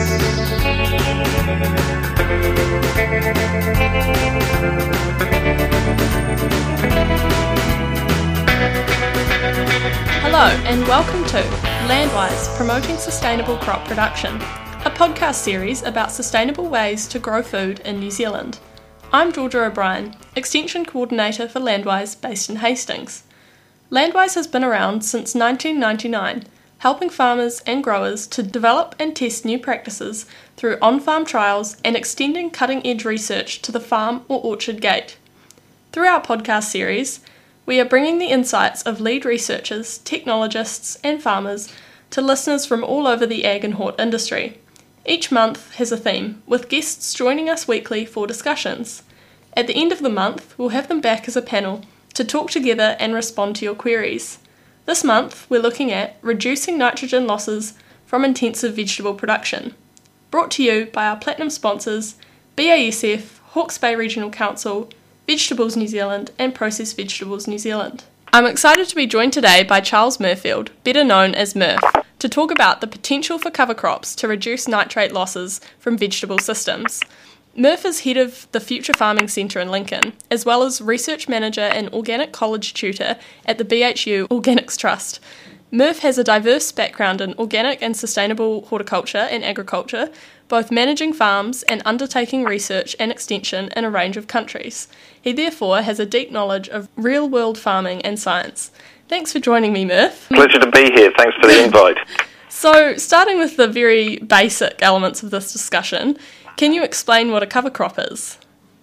Hello and welcome to Landwise, Promoting Sustainable Crop Production, a podcast series about sustainable ways to grow food in New Zealand. I'm Georgia O'Brien, Extension Coordinator for Landwise based in Hastings. Landwise has been around since 1999, helping farmers and growers to develop and test new practices through on-farm trials and extending cutting-edge research to the farm or orchard gate. Through our podcast series, we are bringing the insights of lead researchers, technologists and farmers to listeners from all over the ag and hort industry. Each month has a theme, with guests joining us weekly for discussions. At the end of the month, we'll have them back as a panel to talk together and respond to your queries. This month, we're looking at reducing nitrogen losses from intensive vegetable production. Brought to you by our platinum sponsors, BASF, Hawke's Bay Regional Council, Vegetables New Zealand and Processed Vegetables New Zealand. I'm excited to be joined today by Charles Murfield, better known as Murph, to talk about the potential for cover crops to reduce nitrate losses from vegetable systems. Murph is head of the Future Farming Centre in Lincoln, as well as research manager and organic college tutor at the BHU Organics Trust. Murph has a diverse background in organic and sustainable horticulture and agriculture, both managing farms and undertaking research and extension in a range of countries. He therefore has a deep knowledge of real-world farming and science. Thanks for joining me, Murph. Pleasure to be here. Thanks for the invite. So, starting with the very basic elements of this discussion, can you explain what a cover crop is?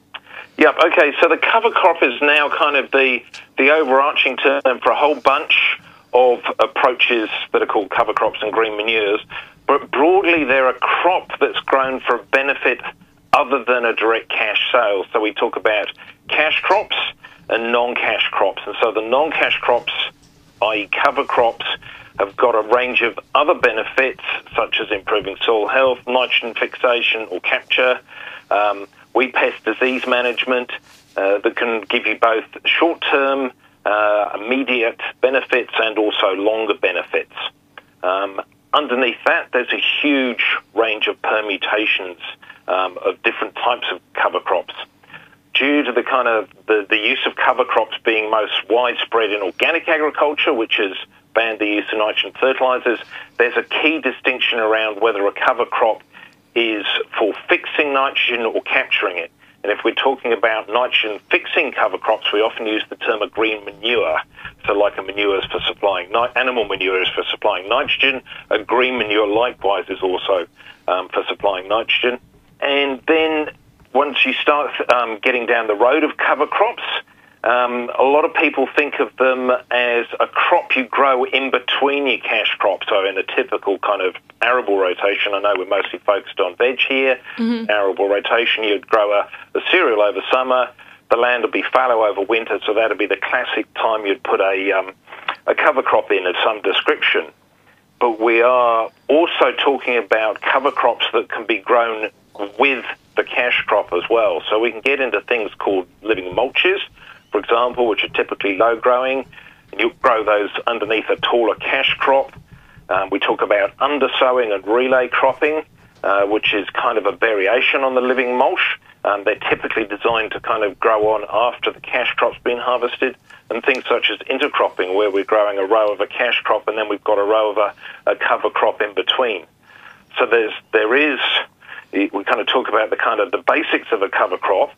Yep, okay, so the cover crop is now kind of the overarching term for a whole bunch of approaches that are called cover crops and green manures. But broadly, they're a crop that's grown for a benefit other than a direct cash sale. So we talk about cash crops and non-cash crops. And so the non-cash crops, i.e. cover crops, have got a range of other benefits, such as improving soil health, nitrogen fixation or capture, weed pest disease management, that can give you both short-term, immediate benefits and also longer benefits. Underneath that, there's a huge range of permutations of different types of cover crops. Due to the kind of the use of cover crops being most widespread in organic agriculture, which has banned the use of nitrogen fertilizers, there's a key distinction around whether a cover crop is for fixing nitrogen or capturing it. And if we're talking about nitrogen-fixing cover crops, we often use the term a green manure. So like a manure is for supplying, animal manure is for supplying nitrogen. A green manure likewise is also for supplying nitrogen. And then once you start getting down the road of cover crops, a lot of people think of them as a crop you grow in between your cash crops. So in a typical kind of arable rotation, I know we're mostly focused on veg here. Mm-hmm. Arable rotation, you'd grow a cereal over summer. The land will be fallow over winter, so that'd be the classic time you'd put a cover crop in of some description. But we are also talking about cover crops that can be grown with the cash crop as well. So we can get into things called living mulches, for example, which are typically low-growing. You grow those underneath a taller cash crop. We talk about undersowing and relay cropping, which is kind of a variation on the living mulch. They're typically designed to kind of grow on after the cash crop's been harvested, and things such as intercropping, where we're growing a row of a cash crop and then we've got a row of a cover crop in between. So there is, we kind of talk about the basics of a cover crop,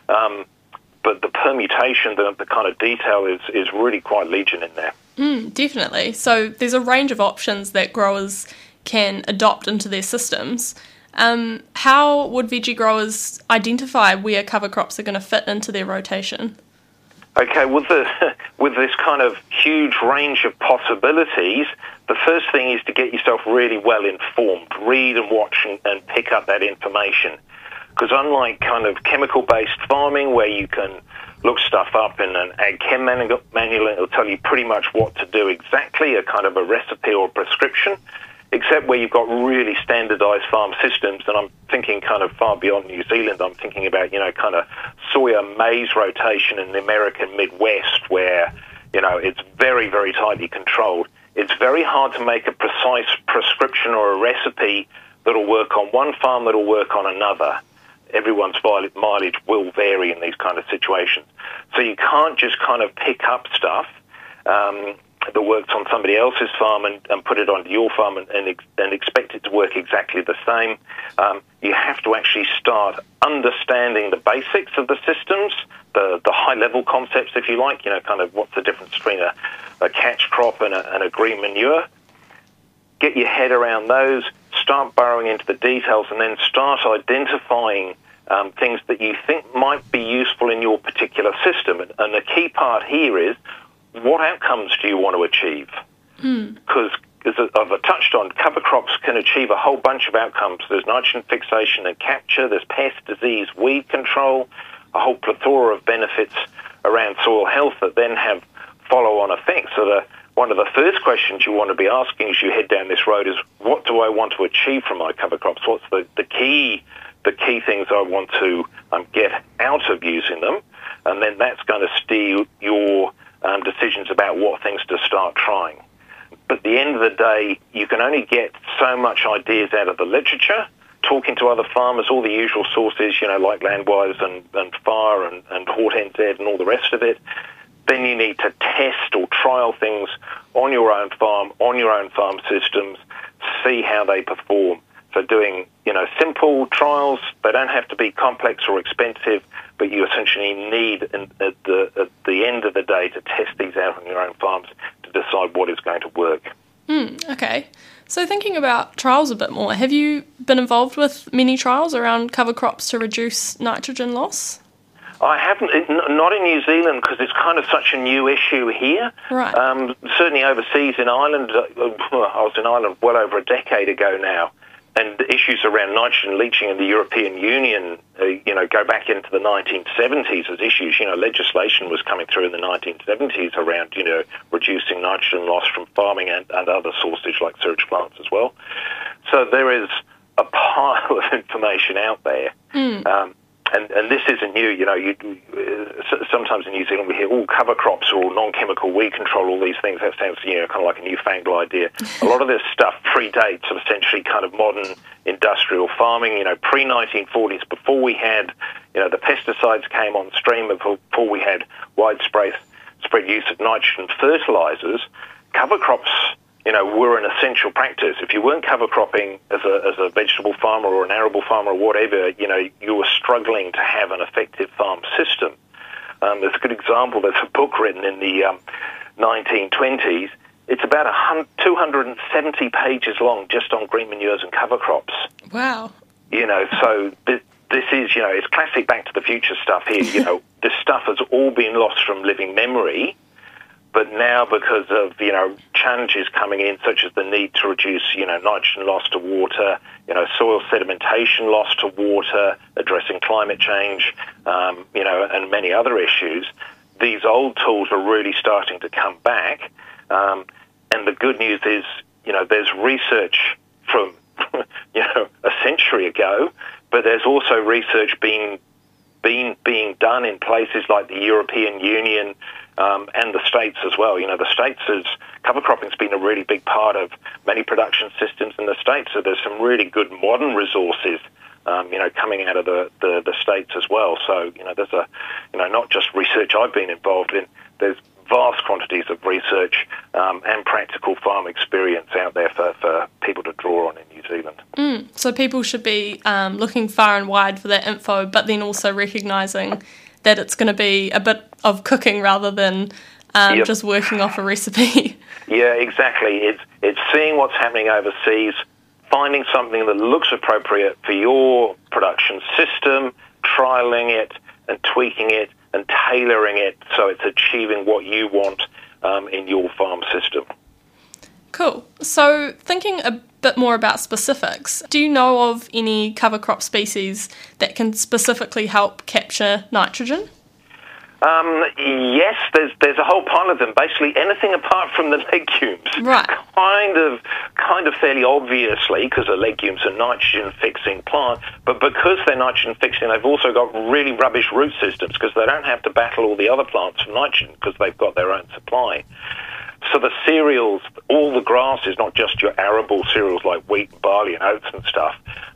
but the permutation, the kind of detail is really quite legion in there. Definitely. So there's a range of options that growers can adopt into their systems. How would veggie growers identify where cover crops are going to fit into their rotation? Okay, with this kind of huge range of possibilities, the first thing is to get yourself really well informed. Read and watch and pick up that information. Because unlike kind of chemical-based farming where you can look stuff up in an ag chem manual, it'll tell you pretty much what to do exactly, a kind of a recipe or a prescription, except where you've got really standardized farm systems. And I'm thinking kind of far beyond New Zealand. I'm thinking about, kind of soya maize rotation in the American Midwest where, it's very, very tightly controlled. It's very hard to make a precise prescription or a recipe that'll work on one farm that'll work on another. Everyone's mileage will vary in these kind of situations. So you can't just kind of pick up stuff that works on somebody else's farm and put it onto your farm and expect it to work exactly the same. You have to actually start understanding the basics of the systems, the high-level concepts, if you like, kind of what's the difference between a catch crop and a green manure. Get your head around those, start burrowing into the details, and then start identifying things that you think might be useful in your particular system. And the key part here is, what outcomes do you want to achieve? Because, as I've touched on, cover crops can achieve a whole bunch of outcomes. There's nitrogen fixation and capture, there's pest, disease, weed control, a whole plethora of benefits around soil health that then have follow-on effects. So one of the first questions you want to be asking as you head down this road is, what do I want to achieve from my cover crops? What's the key things I want to get out of using them? And then that's going to steer your decisions about what things to start trying. But at the end of the day, you can only get so much ideas out of the literature, talking to other farmers, all the usual sources, like Landwise and FAR and HortNZ and all the rest of it. Then you need to test or trial things on your own farm, on your own farm systems, see how they perform. So doing, simple trials, they don't have to be complex or expensive, but you essentially need, at the end of the day, to test these out on your own farms to decide what is going to work. Okay. So thinking about trials a bit more, have you been involved with many trials around cover crops to reduce nitrogen loss? I haven't, not in New Zealand, because it's kind of such a new issue here. Right. Certainly overseas in Ireland, I was in Ireland well over a decade ago now, and the issues around nitrogen leaching in the European Union, go back into the 1970s as issues. Legislation was coming through in the 1970s around, reducing nitrogen loss from farming and other sources like sewage plants as well. So there is a pile of information out there. And this isn't new. Sometimes in New Zealand we hear, cover crops or non-chemical weed control, all these things. That sounds, kind of like a newfangled idea. A lot of this stuff predates essentially kind of modern industrial farming, pre-1940s, before we had, the pesticides came on stream, before we had widespread use of nitrogen fertilizers. Cover crops, were an essential practice. If you weren't cover cropping as a vegetable farmer or an arable farmer or whatever, you were struggling to have an effective farm system. There's a good example. There's a book written in the 1920s. It's about 270 pages long just on green manures and cover crops. Wow. So this is, it's classic Back to the Future stuff here. This stuff has all been lost from living memory. But now, because of, challenges coming in, such as the need to reduce, nitrogen loss to water, soil sedimentation loss to water, addressing climate change, and many other issues, these old tools are really starting to come back. And the good news is, there's research from, a century ago, but there's also research being done in places like the European Union, and the States as well. The States cover cropping's been a really big part of many production systems in the States, so there's some really good modern resources, coming out of the States as well. So, there's not just research I've been involved in, there's vast quantities of research and practical farm experience out there for people to draw on in New Zealand. So people should be looking far and wide for that info, but then also recognising that it's going to be a bit of cooking rather than just working off a recipe. Yeah, exactly. It's seeing what's happening overseas, finding something that looks appropriate for your production system, trialling it and tweaking it and tailoring it so it's achieving what you want in your farm system. Cool. So thinking a bit more about specifics, do you know of any cover crop species that can specifically help capture nitrogen? Yes, there's a whole pile of them. Basically, anything apart from the legumes. Right. Kind of fairly obviously, because the legumes are nitrogen-fixing plant, but because they're nitrogen-fixing, they've also got really rubbish root systems because they don't have to battle all the other plants for nitrogen because they've got their own supply. So the cereals, all the grasses, not just your arable cereals like wheat, barley and oats and stuff,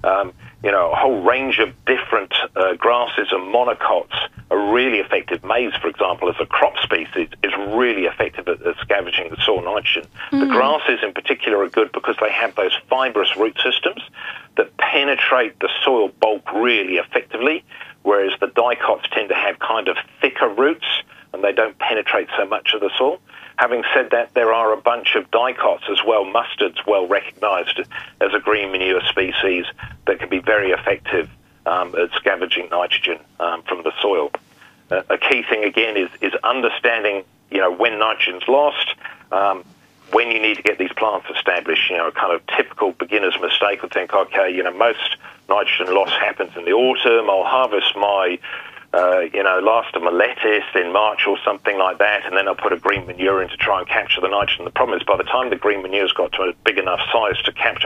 a whole range of different grasses and monocots are really effective. Maize, for example, as a crop species, is really effective at scavenging the soil nitrogen. The grasses in particular are good because they have those fibrous root systems that penetrate the soil bulk really effectively, whereas the dicots tend to have kind of thicker roots and they don't penetrate so much of the soil. Having said that, there are a bunch of dicots as well, mustards well recognised as a green manure species that can be very effective at scavenging nitrogen from the soil. A key thing, again, is understanding, when nitrogen's lost, when you need to get these plants established. A kind of typical beginner's mistake would think, okay, most nitrogen loss happens in the autumn. I'll harvest my last of my lettuce in March or something like that, and then I'll put a green manure in to try and capture the nitrogen. The problem is by the time the green manure's got to a big enough size to capture,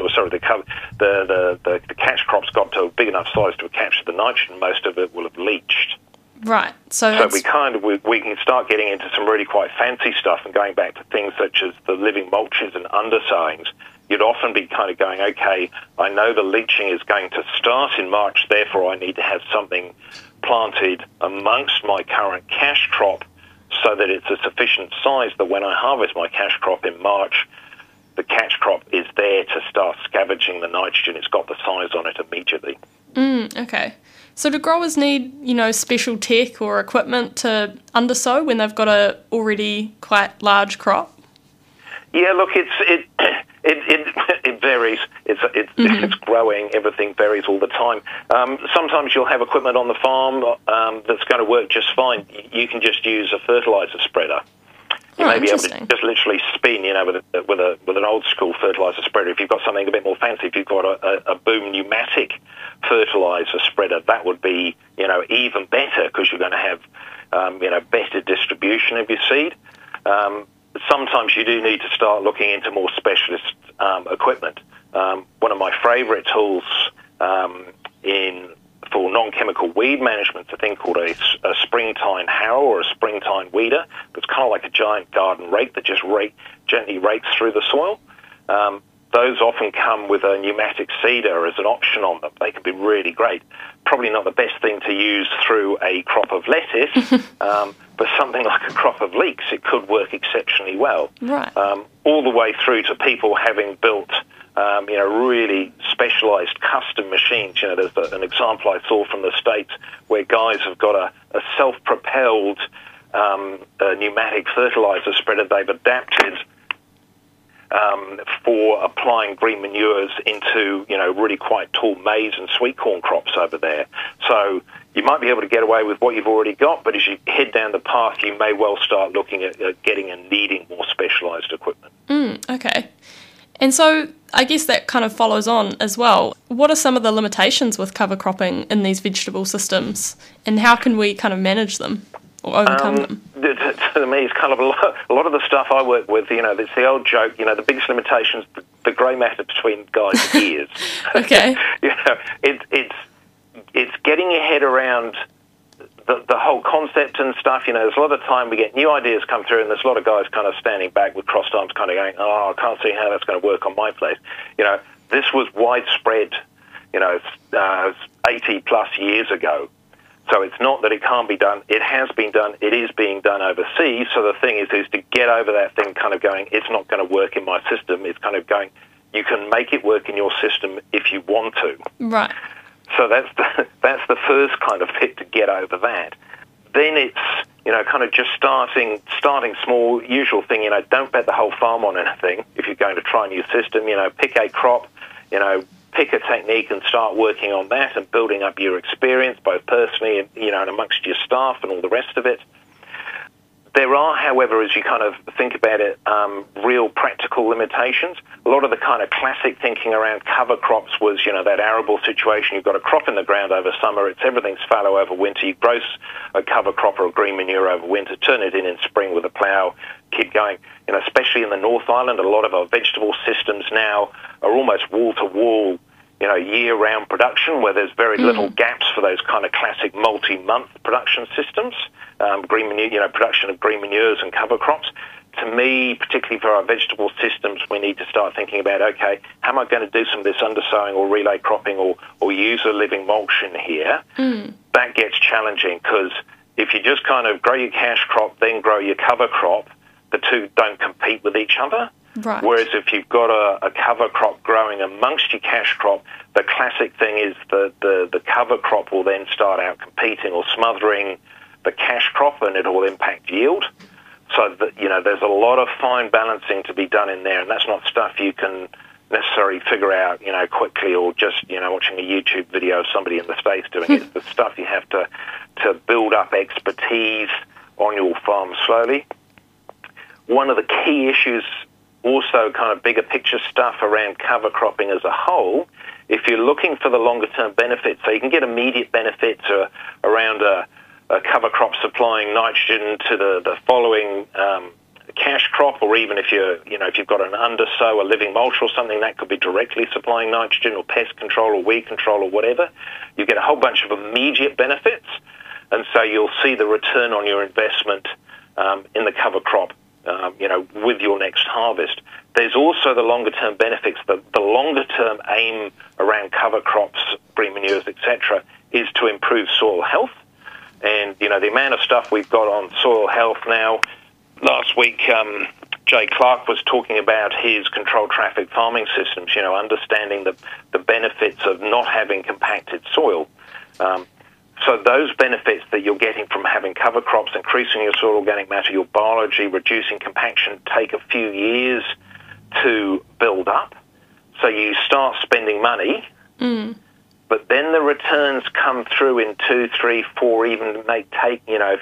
the catch crop's got to a big enough size to capture the nitrogen, most of it will have leached. Right. So we can start getting into some really quite fancy stuff and going back to things such as the living mulches and undersowings. You'd often be kind of going, okay, I know the leaching is going to start in March, therefore I need to have something planted amongst my current cash crop so that it's a sufficient size that when I harvest my cash crop in March, the cash crop is there to start scavenging the nitrogen. It's got the size on it immediately. Okay. So do growers need, special tech or equipment to undersow when they've got a already quite large crop? Yeah, look, it varies. It's growing. Everything varies all the time. Sometimes you'll have equipment on the farm that's going to work just fine. You can just use a fertilizer spreader. You may be able to just literally spin, with an old school fertilizer spreader. If you've got something a bit more fancy, if you've got a boom pneumatic fertilizer spreader, that would be, even better because you're going to have, better distribution of your seed. Sometimes you do need to start looking into more specialist equipment. One of my favourite tools for non-chemical weed management is a thing called a springtime harrow or a springtime weeder. It's kind of like a giant garden rake that just gently rakes through the soil. Those often come with a pneumatic seeder as an option on them. They can be really great. Probably not the best thing to use through a crop of lettuce, but something like a crop of leeks, it could work exceptionally well. Right. All the way through to people having built, really specialised custom machines. There's an example I saw from the States where guys have got a self-propelled pneumatic fertilizer spreader they've adapted for applying green manures into, really quite tall maize and sweet corn crops over there. So you might be able to get away with what you've already got, but as you head down the path, you may well start looking at getting and needing more specialised equipment. Okay. And so I guess that kind of follows on as well. What are some of the limitations with cover cropping in these vegetable systems, and how can we kind of manage them or overcome them? To me, it's kind of a lot of the stuff I work with, it's the old joke, the biggest limitation is the grey matter between guys' ears. Okay. It's getting your head around the whole concept and stuff. There's a lot of time we get new ideas come through, and there's a lot of guys kind of standing back with crossed arms kind of going, I can't see how that's going to work on my place. This was widespread, 80 plus years ago. So it's not that it can't be done. It has been done. It is being done overseas. So the thing is to get over that thing kind of going, it's not going to work in my system. It's kind of going, you can make it work in your system if you want to. Right. So that's the first kind of bit to get over that. Then it's, kind of just starting small, usual thing, don't bet the whole farm on anything. If you're going to try a new system, pick a crop, pick a technique and start working on that and building up your experience, both personally and, and amongst your staff and all the rest of it. There are, however, as you kind of think about it, real practical limitations. A lot of the kind of classic thinking around cover crops was, that arable situation. You've got a crop in the ground over summer. Everything's fallow over winter. You grow a cover crop or a green manure over winter, turn it in spring with a plough, keep going. Especially in the North Island, a lot of our vegetable systems now are almost wall-to-wall, year-round production where there's very little gaps for those kind of classic multi-month production systems. Green manure, production of green manures and cover crops. to me, particularly for our vegetable systems, we need to start thinking about, okay, how am I going to do some of this undersowing or relay cropping or use a living mulch in here? That gets challenging because if you just kind of grow your cash crop, then grow your cover crop, the two don't compete with each other. Right. Whereas if you've got a cover crop growing amongst your cash crop, the classic thing is the cover crop will then start out competing or smothering the cash crop, and it will impact yield. So that, there's a lot of fine balancing to be done in there, and that's not stuff you can necessarily figure out, quickly, or just, watching a YouTube video of somebody in the States doing it. It's the stuff you have to build up expertise on your farm slowly. One of the key issues, also kind of bigger picture stuff around cover cropping as a whole, if you're looking for the longer term benefits, so you can get immediate benefits around a cover crop supplying nitrogen to the following cash crop, or even if you've got an undersow, a living mulch or something, that could be directly supplying nitrogen or pest control or weed control or whatever. You get a whole bunch of immediate benefits, and so you'll see the return on your investment in the cover crop with your next harvest. There's also the longer-term benefits. The longer-term aim around cover crops, green manures, etc., is to improve soil health. And, the amount of stuff we've got on soil health now. Last week, Jay Clark was talking about his controlled traffic farming systems, understanding the benefits of not having compacted soil. So those benefits that you're getting from having cover crops, increasing your soil organic matter, your biology, reducing compaction, take a few years to build up. So you start spending money, but then the returns come through in 2, 3, 4, even it may take,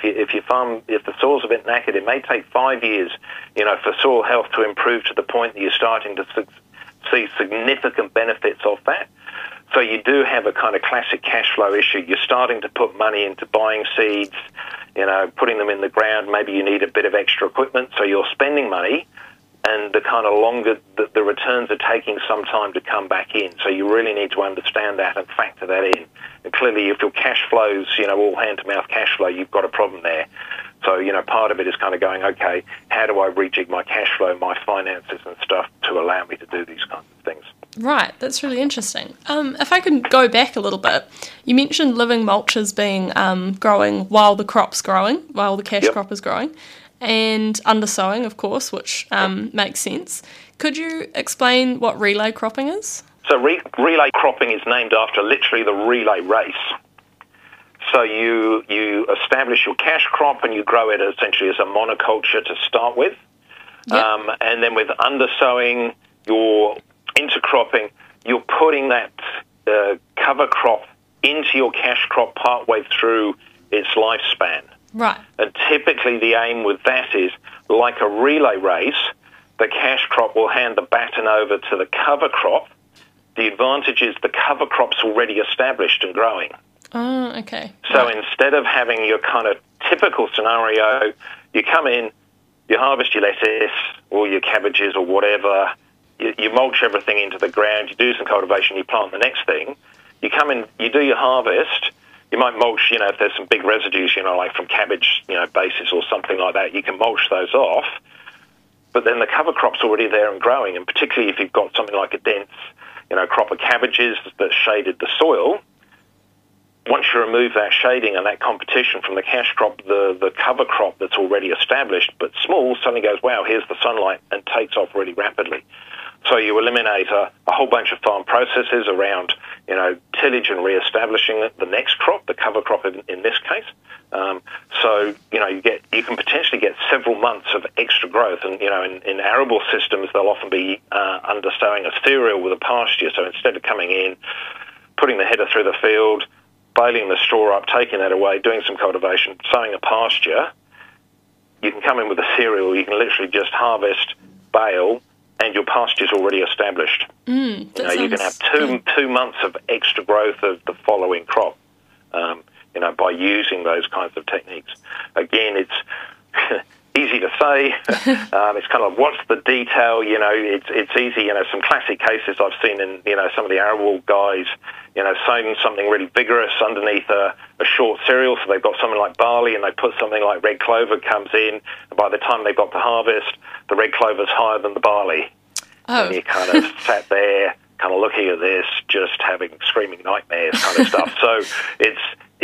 if the soil's a bit knackered, it may take 5 years, for soil health to improve to the point that you're starting to see significant benefits of that. So you do have a kind of classic cash flow issue. You're starting to put money into buying seeds, putting them in the ground. Maybe you need a bit of extra equipment, so you're spending money, and the kind of longer the returns are taking some time to come back in. So you really need to understand that and factor that in. And clearly, if your cash flows, all hand-to-mouth cash flow, you've got a problem there. So, part of it is kind of going, okay, how do I rejig my cash flow, my finances and stuff to allow me to do these kinds of things? Right, that's really interesting. If I can go back a little bit, you mentioned living mulches being growing while the crop's growing, while the cash crop is growing, and undersowing, of course, which makes sense. Could you explain what relay cropping is? So relay cropping is named after literally the relay race. So you establish your cash crop and you grow it essentially as a monoculture to start with. And then with undersowing, your intercropping, you're putting that cover crop into your cash crop partway through its lifespan. Right. And typically the aim with that is, like a relay race, the cash crop will hand the baton over to the cover crop. The advantage is the cover crop's already established and growing. Oh, okay. So instead of having your kind of typical scenario, you come in, you harvest your lettuce or your cabbages or whatever, you mulch everything into the ground, you do some cultivation, you plant the next thing. You come in, you do your harvest, you might mulch, if there's some big residues, like from cabbage, bases or something like that, you can mulch those off. But then the cover crop's already there and growing, and particularly if you've got something like a dense, crop of cabbages that shaded the soil, once you remove that shading and that competition from the cash crop, the cover crop that's already established but small suddenly goes, wow, here's the sunlight, and takes off really rapidly. So you eliminate a whole bunch of farm processes around, tillage and re-establishing the next crop, the cover crop in this case. So, you can potentially get several months of extra growth. And, in arable systems, they'll often be undersowing a cereal with a pasture. So instead of coming in, putting the header through the field, baling the straw up, taking that away, doing some cultivation, sowing a pasture, you can come in with a cereal. You can literally just harvest, bale, and your pasture's already established. You can have two months of extra growth of the following crop, by using those kinds of techniques. Again, easy to say. It's kind of what's the detail, it's easy, some classic cases I've seen in, some of the arable guys, sowing something really vigorous underneath a short cereal. So they've got something like barley and they put something like red clover comes in. And by the time they've got to harvest, the red clover's higher than the barley. Oh. And you kind of sat there, kind of looking at this, just having screaming nightmares kind of stuff. So it's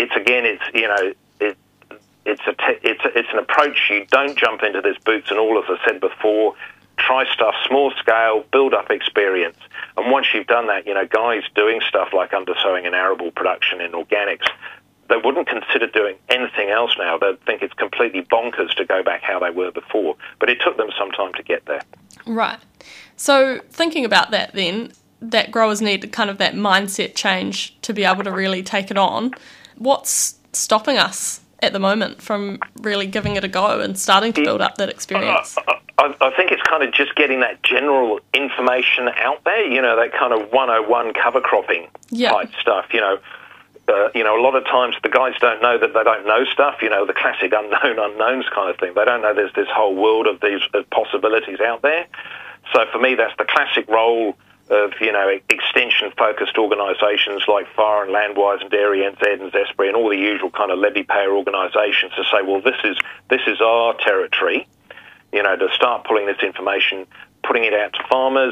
an approach. You don't jump into this boots and all, as I said before. Try stuff small scale, build up experience. And once you've done that, guys doing stuff like undersowing and arable production in organics, they wouldn't consider doing anything else now. They'd think it's completely bonkers to go back how they were before. But it took them some time to get there. Right. So thinking about that then, that growers need kind of that mindset change to be able to really take it on. What's stopping us at the moment from really giving it a go and starting to build up that experience? I think it's kind of just getting that general information out there, that kind of 101 cover cropping type stuff, a lot of times the guys don't know that they don't know stuff, the classic unknown unknowns kind of thing. They don't know there's this whole world of these possibilities out there. So for me, that's the classic role of, extension-focused organisations like FAR and Landwise and Dairy NZ and Zespri and all the usual kind of levy-payer organisations to say, well, this is our territory, to start pulling this information, putting it out to farmers,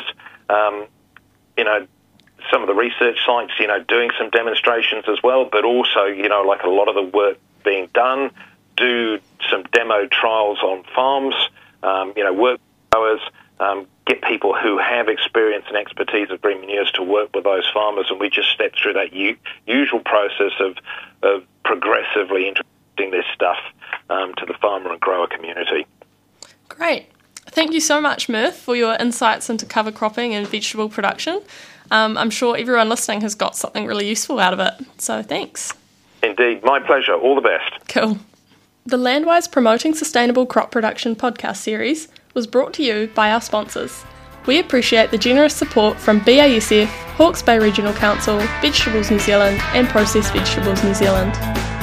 some of the research sites, doing some demonstrations as well, but also, like a lot of the work being done, do some demo trials on farms, work growers, get people who have experience and expertise of green manures to work with those farmers, and we just step through that usual process of progressively introducing this stuff to the farmer and grower community. Great. Thank you so much, Murph, for your insights into cover cropping and vegetable production. I'm sure everyone listening has got something really useful out of it, so thanks. Indeed, my pleasure. All the best. Cool. The Landwise Promoting Sustainable Crop Production podcast series was brought to you by our sponsors. We appreciate the generous support from BASF, Hawke's Bay Regional Council, Vegetables New Zealand and Processed Vegetables New Zealand.